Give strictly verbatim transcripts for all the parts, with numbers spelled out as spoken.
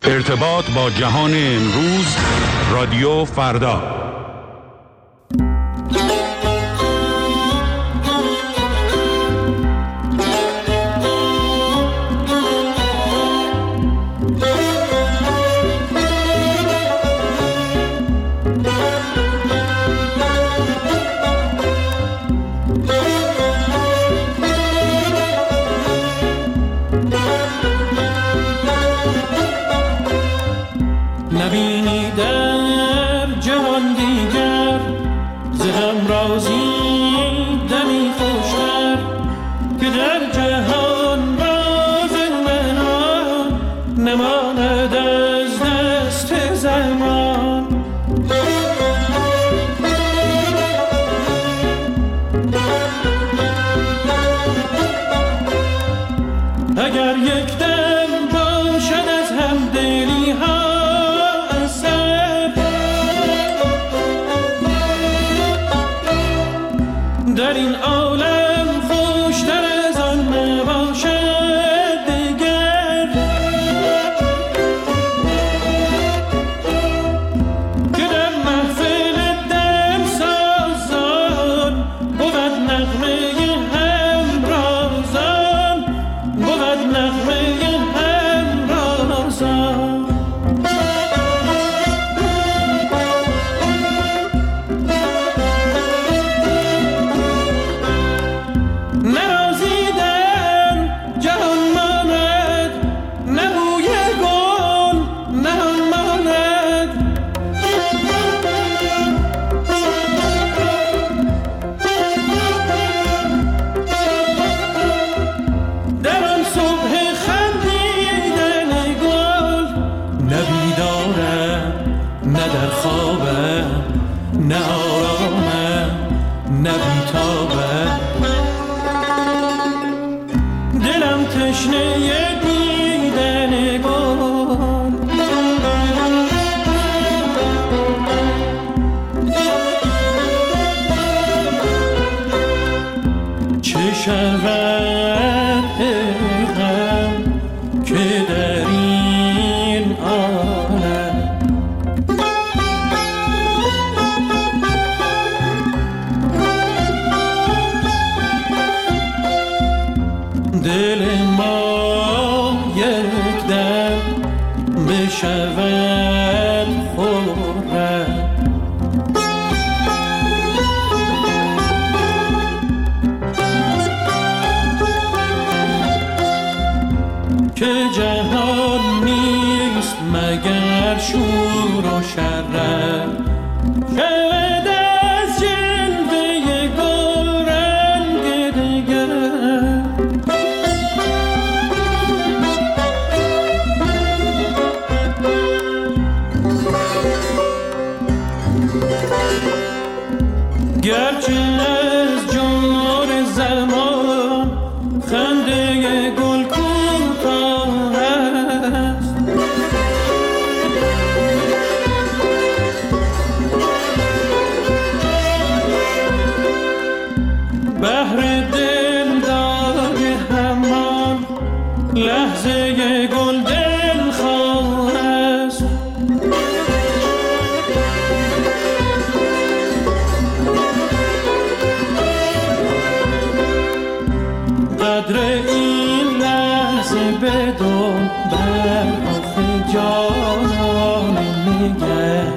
ارتباط با جهان امروز، رادیو فردا. نبینی در جهان دیگر ز هم رازی دمی خوشتر که در جهان راز من نماند از دست زمان. اگر یک دم باشد از هم دلی ها در این عالم خوشتر از آن نباشد دیگر، که در محفل دلسازان بود نغمه همرازان، بود نغمه همرازان. نه آرامم نه بیتابم، دلم تشنه دیدن گل. چه شود ای غم که در این عالم دل ما یک دم بشود خرم. که جهان نیست مگر شور و شرم، شود از جلوه گل رنگ دیگر. گرچه از جور زمان خنده گل کوتاه است، بهر دلدار همان لحظه گل دلخواه است. قدر این لحظه بدون بر آخه جانان میگه.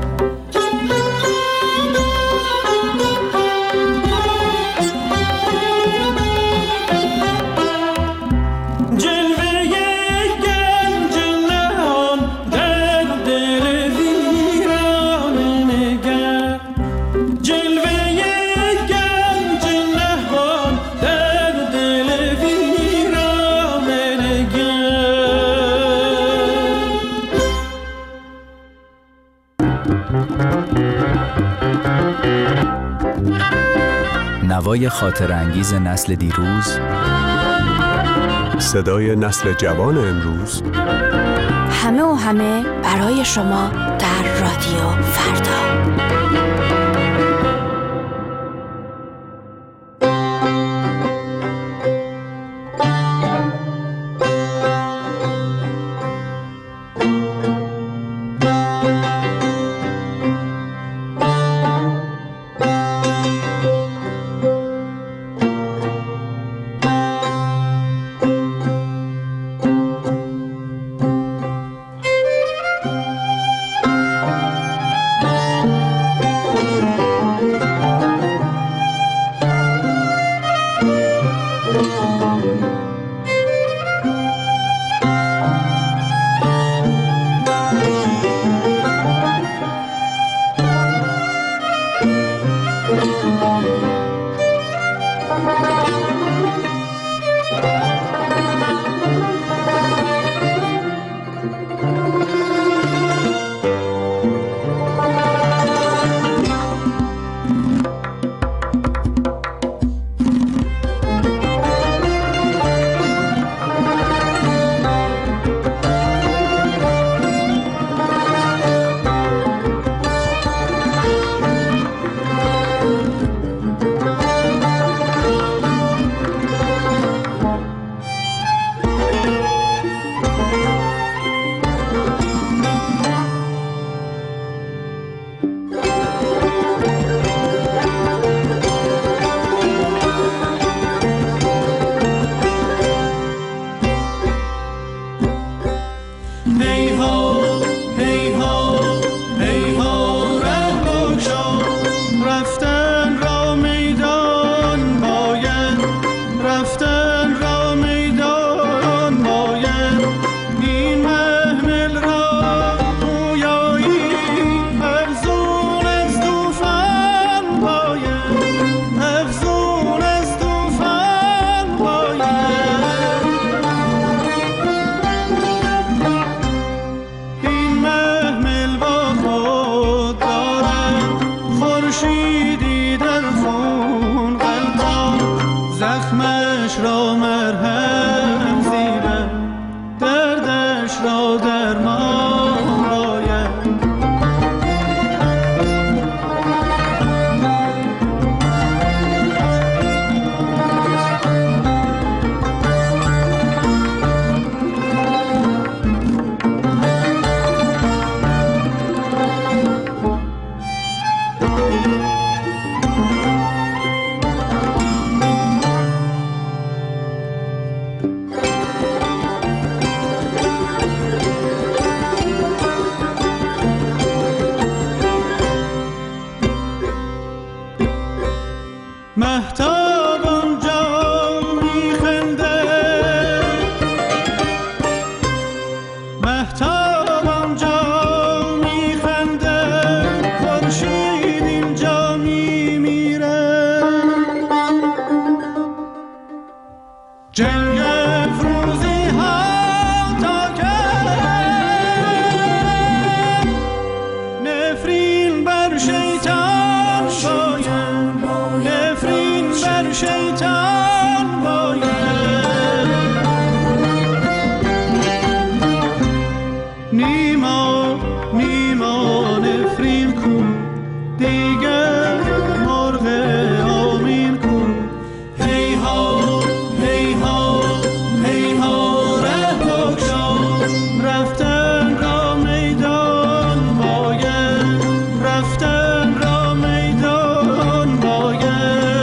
نوای خاطرانگیز نسل دیروز، صدای نسل جوان امروز، همه و همه برای شما در رادیو فردا. را درمان باید. مهتاب آنجا میخنده، مهتاب آنجا میخنده، خورشید اینجا میمیره. جنگ افروزی ها تا که نفرین بر شیطان باید، نفرین بر شیطان باید. نیما نیما نفرین کو دیگر مرغ آمین کو. هی ها هی ها هی ها ره بگشا، رفتن را میدان باید، رفتن را میدان باید.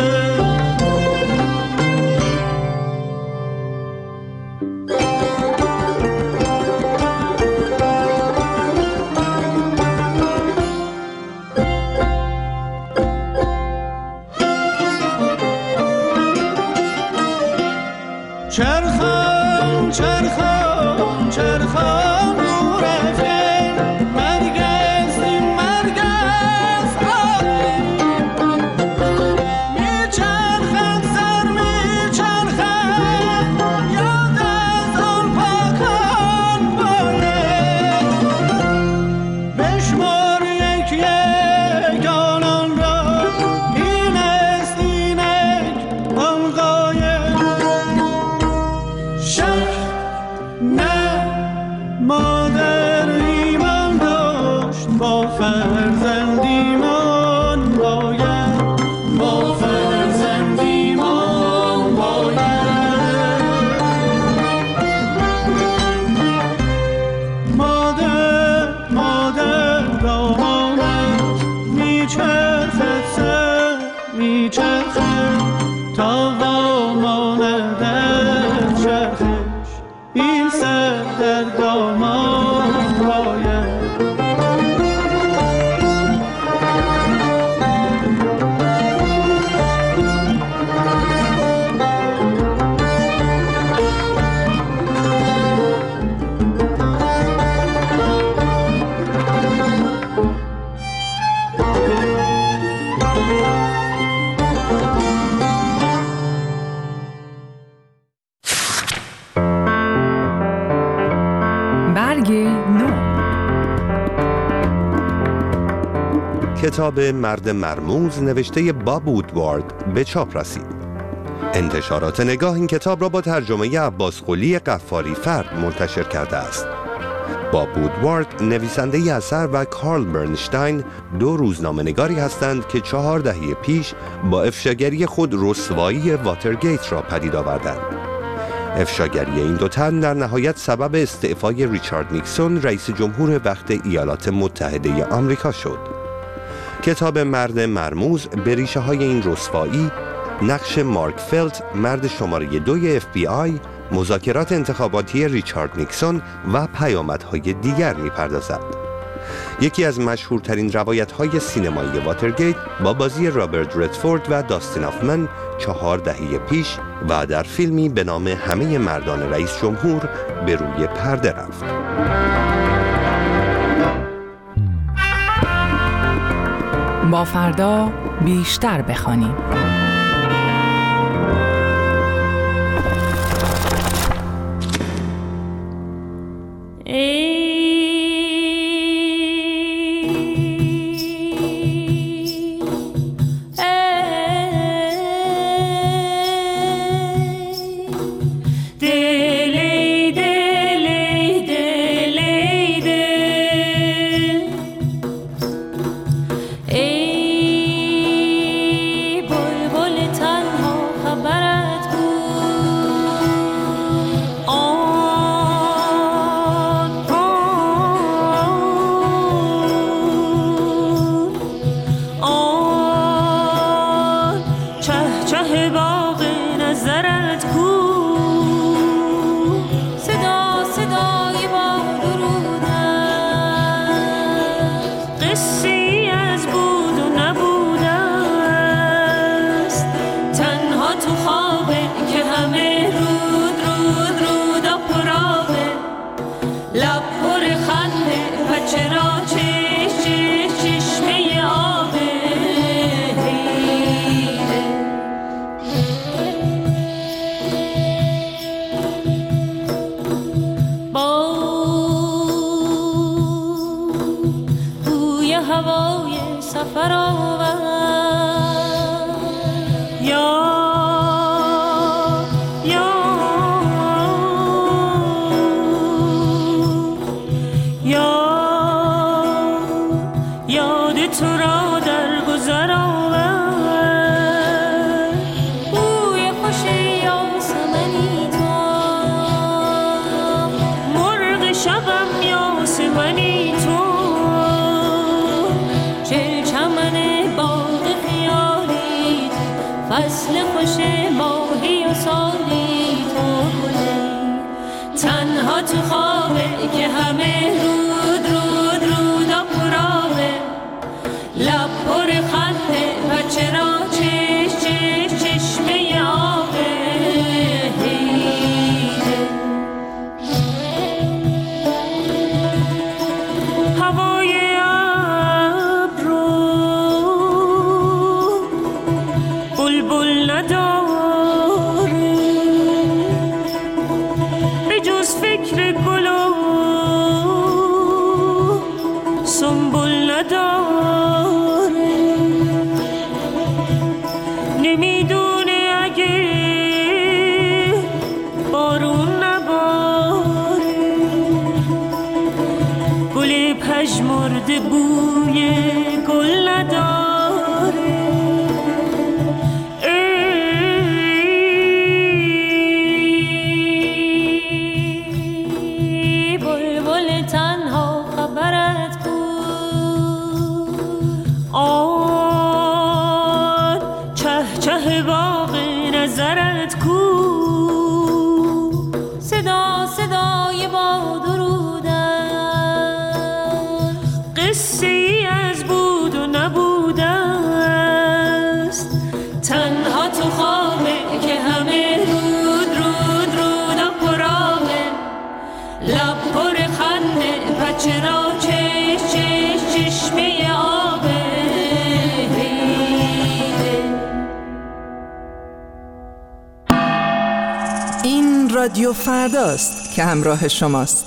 چرخان چرخان چرخان دور افکن، مرگ است این مرگ است آری. میچرخد سر میچرخد، یاد از آن پاکان باید. بشمار یک یک آنان را، این است اینک آن غایب. شک نه مادر ایمان داشت، با فرزند ایمان باید، با فرزند ایمان باید. مادر مادر دامانت میچرخد سر میچرخد، تا واماند از چرخش این سر در دامان باید. برگ نو. کتاب مرد مرموز نوشته باب وودوارد به چاپ رسید. انتشارات نگاه این کتاب را با ترجمه عباس قلی قفاری فرد منتشر کرده است. باب وودوارد نویسنده ی اثر و کارل برنشتاین دو روزنامه‌نگاری هستند که چهار دهه پیش با افشاگری خود رسوایی واترگیت را پدید آوردند. افشاگری این دو تن در نهایت سبب استعفای ریچارد نیکسون رئیس جمهور وقت ایالات متحده آمریکا شد. کتاب مرد مرموز به ریشه های این رسوایی، نقش مارک فلت مرد شماره دوی اف بی آی، مذاکرات انتخاباتی ریچارد نیکسون و پیامدهای دیگر می‌پردازد. یکی از مشهورترین روایت‌های سینمایی واترگیت با بازی رابرت ردفورد و داستین هافمن چهار دهه پیش و در فیلمی به نام همه مردان رئیس جمهور به روی پرده رفت. با فردا بیشتر بخوانیم. دلی دلی دلی لب پر خنده و چرا چش چش چشمه آب حیره. با بوی هوای سفر آور یا تو را در گذر آور. بوی خوش یاسمنی تو، مرغ شبم یاسمنی تو، چل چمن باغ خیالی، فصل خوش ماهی و سالی تو گلی. تنها تو خوابه که همه رود رود رودا پرابه، لب پر خنده و چرا چش چش چشمه آب حیره. هوای ابر رو بلبل نداره، به جز فکر گل و سنبل نداره. نمیدونه اگه بارون نباره، گل پژمرده بوی گل نداره. ای بلبل تنها خبرت کو، آن چه چه باغ نظرت کو. صدا صدای باد و رودن، قصه ای از بود و نبوده است. تنها تو خوابه که همه رود رود رود و پرامه، لب پر خنده و چرا چش چش چشمه آب حیره. این رادیو فرداست که همراه شماست.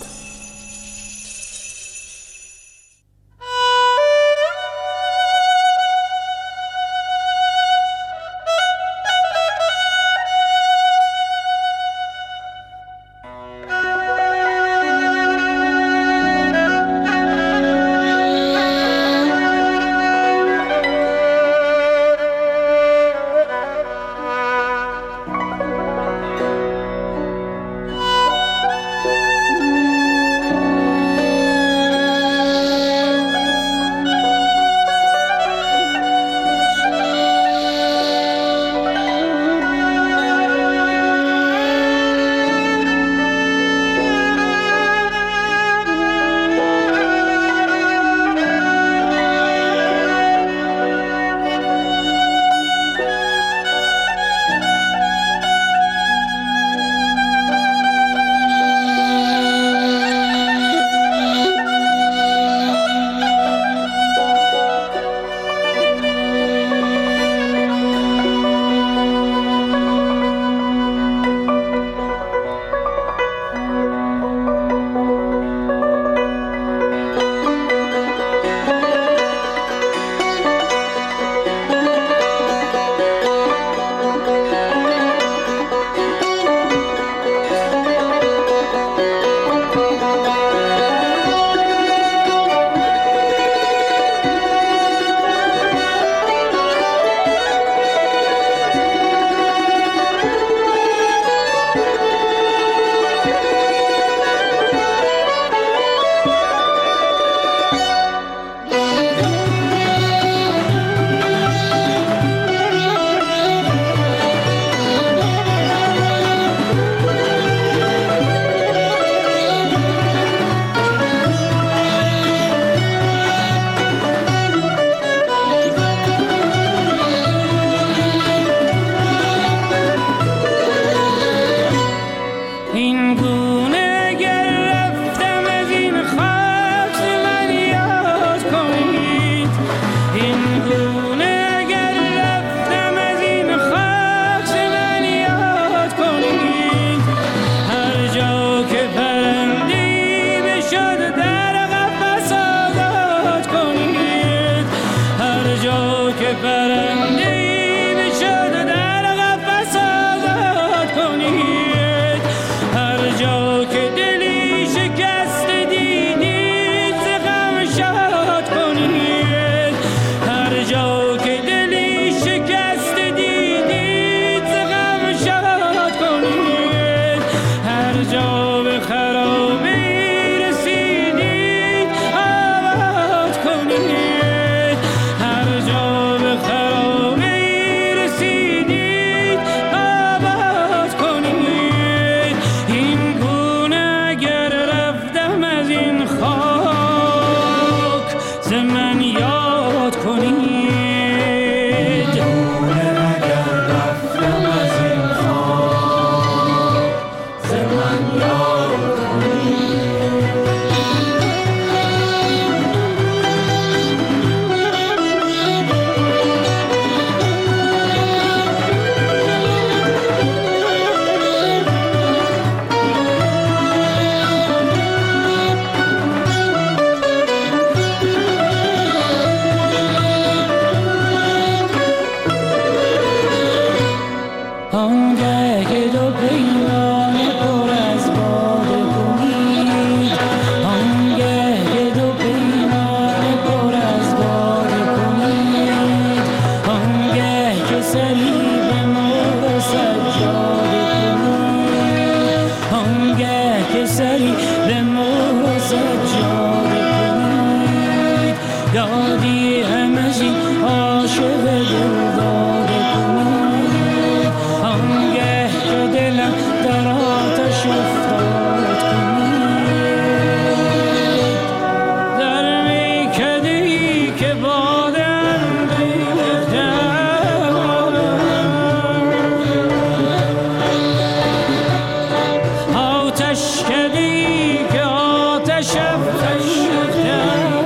آتش افروختم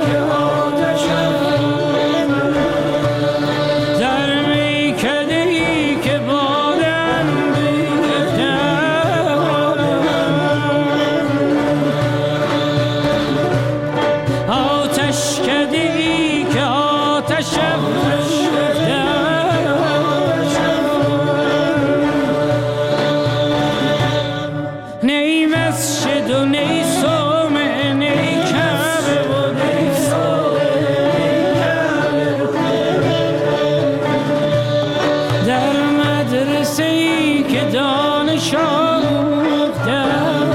در میکده‌ای که بادم ریختم آتش کده‌ای که آتش افروختم نی مسجد و نی صومعه نی کعبه و نی در مدرسه‌ای که دانش آموختم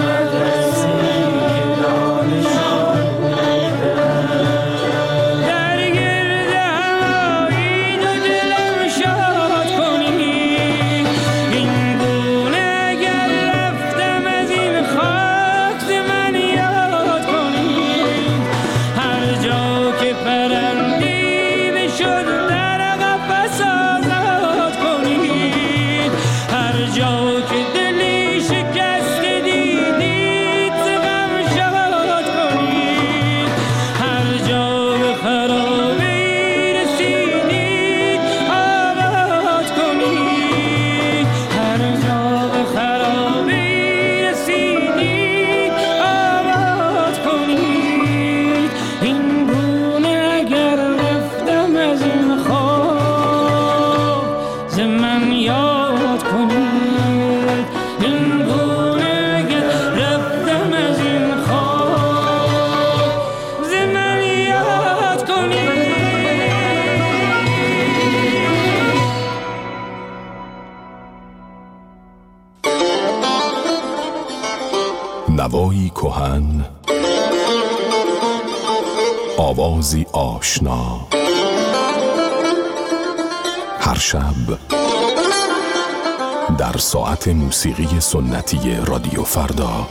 در گرد همایی دو دلم شاد کنی این گونه اگر رفتم از این خاک ز من یاد کنی هر جا که پرندیده شد در قفس آزاد کنید هر جا که دلی شکسته دیدید ز غم شاد کنید هر جا به خرابه رسیدید آباد کنید هر جا به خرابه رسیدید آباد کنید این گونه اگر رفتم از این خواب ز من یاد کنید این گونه اگر رفتم از این خواب ز من یاد کنید نوایی کهن، آوازی آشنا، هر شب در ساعت موسیقی سنتی رادیو فردا.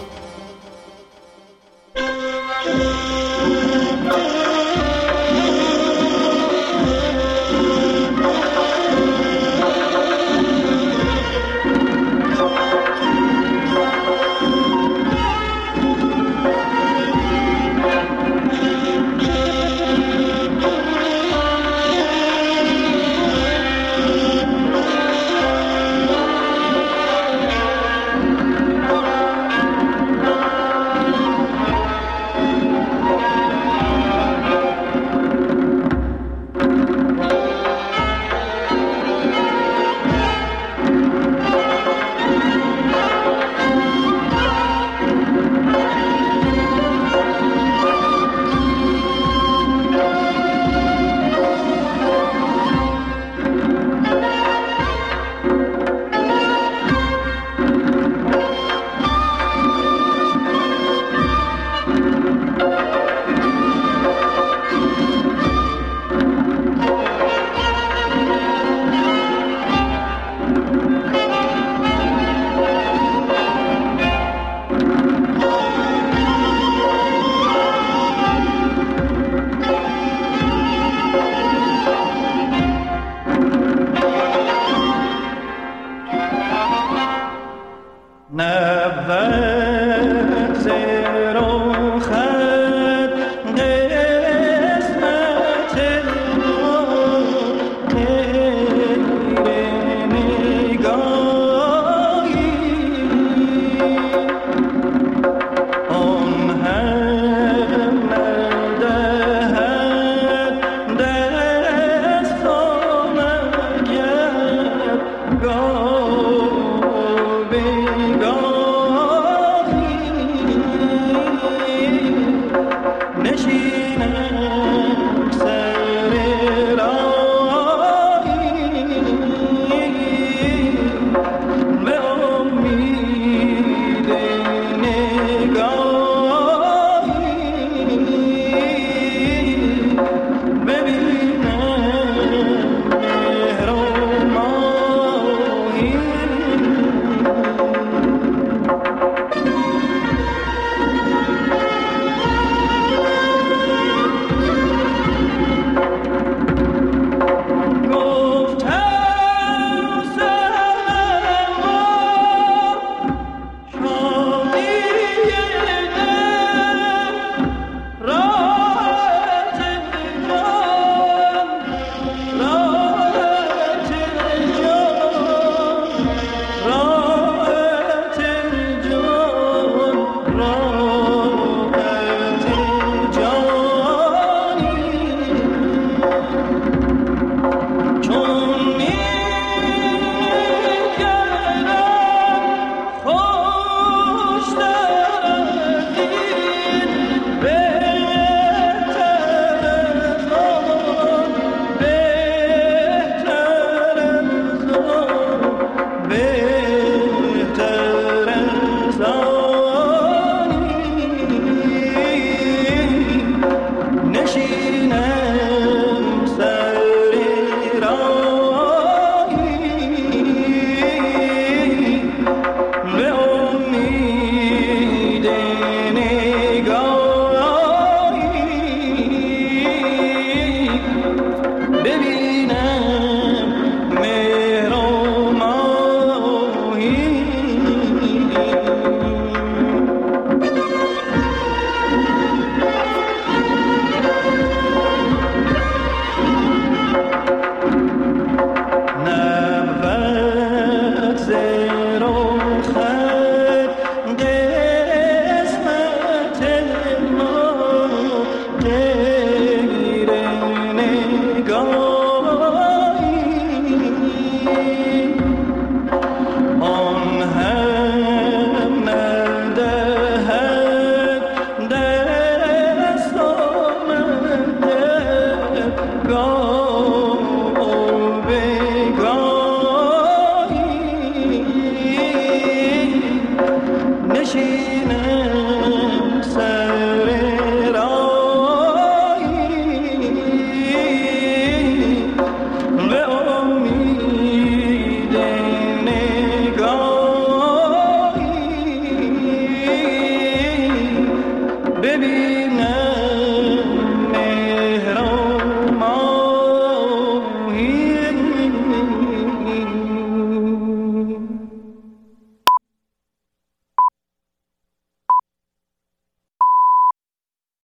نه